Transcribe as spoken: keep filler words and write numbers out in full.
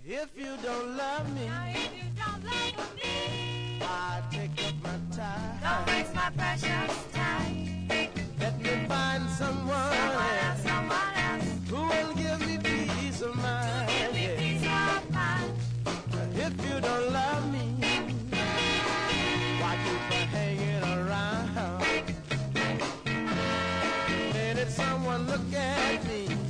If you don't love me, now if you don't love me, I take up my time. don't waste my precious time. Let me find someone, Someone else, someone else, who will give me peace of mind. give me peace of mind. If you don't love me, why keep hanging around? Let someone look at me.